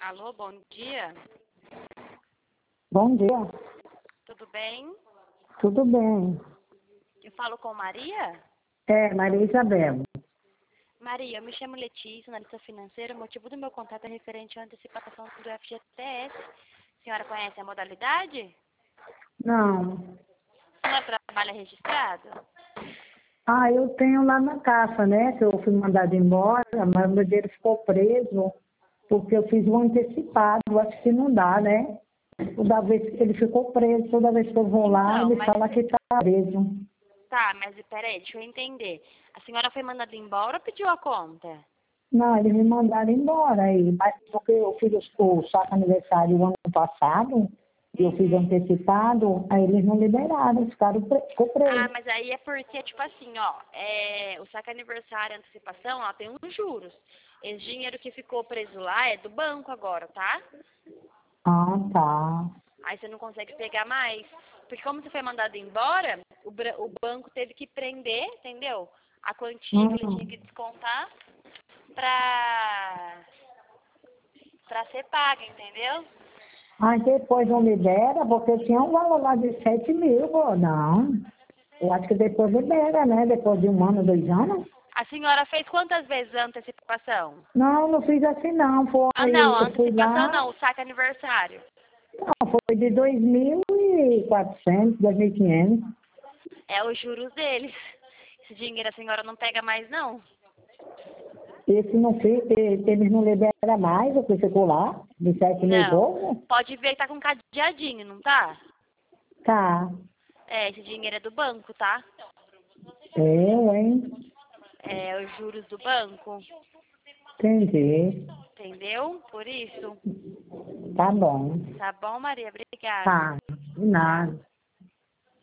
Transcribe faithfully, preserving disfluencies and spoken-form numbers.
Alô, bom dia. Bom dia. Tudo bem? Tudo bem? Eu falo com Maria? É, Maria Isabel. Maria, eu me chamo Letícia, analista financeira. O motivo do meu contato é referente à antecipação do F G T S. A senhora conhece a modalidade? Não. A senhora trabalha registrado? Ah, eu tenho lá na caixa, né? Que eu fui mandada embora, mas o meu dinheiro ficou preso porque eu fiz um antecipado. Acho que não dá, né? Toda vez que ele ficou preso, toda vez que eu vou lá, Então, ele mas fala que está preso. tá, mas peraí, deixa eu entender. A senhora foi mandada embora ou pediu a conta? Não, eles me mandaram embora aí, mas porque eu fiz o, o saco aniversário o ano passado, e eu fiz Uhum. antecipado, aí eles não liberaram, ficaram pre ficou Ah, preso. mas aí é porque, tipo assim, ó, é, o saque aniversário, a antecipação, ó, tem uns juros. Esse dinheiro que ficou preso lá é do banco agora, tá? Ah, tá. Aí você não consegue pegar mais. Porque como você foi mandado embora, o, bra- o banco teve que prender, entendeu? A quantia que ele tinha Hum. que descontar pra, pra ser paga, entendeu? Aí depois não libera, porque tinha um valor lá de sete mil, pô, não. Eu acho que depois libera, né? Depois de um ano, dois anos. A senhora fez quantas vezes a antecipação? Não, não fiz assim não. Ah, não, Foi, a eu fui antecipação lá, não, o saque aniversário. não, foi de dois mil e quatrocentos, dois mil e quinhentos. É os juros deles. Esse dinheiro a senhora não pega mais, não. Esse não fica, eles não liberam mais, o que ficou lá, de sete mil e Não. pouco. Pode ver que tá com cadeadinho, não tá? Tá. É, esse dinheiro é do banco, tá? Eu, hein? É os juros do banco. Entendi. Entendeu? Por isso. Tá bom. Tá bom, Maria? Obrigada. Tá. De nada. Tchau.